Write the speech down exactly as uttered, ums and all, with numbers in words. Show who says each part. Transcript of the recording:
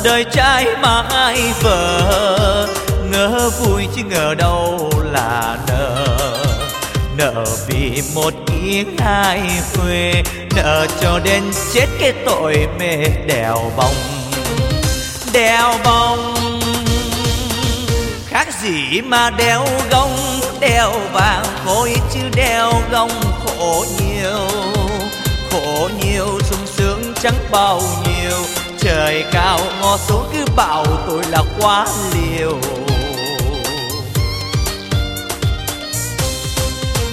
Speaker 1: đời trai mà ai vợ, ngỡ vui chứ ngờ đâu là nợ. Nợ vì một tiếng hai khuê, nợ cho đến chết cái tội mê đèo bông. Đèo bông khác gì mà đeo gông, đeo vàng khôi chứ đeo gông khổ nhiều. Khổ nhiều sung sướng chẳng bao nhiêu, trời cao ngó xuống cứ bảo tôi là quá liều.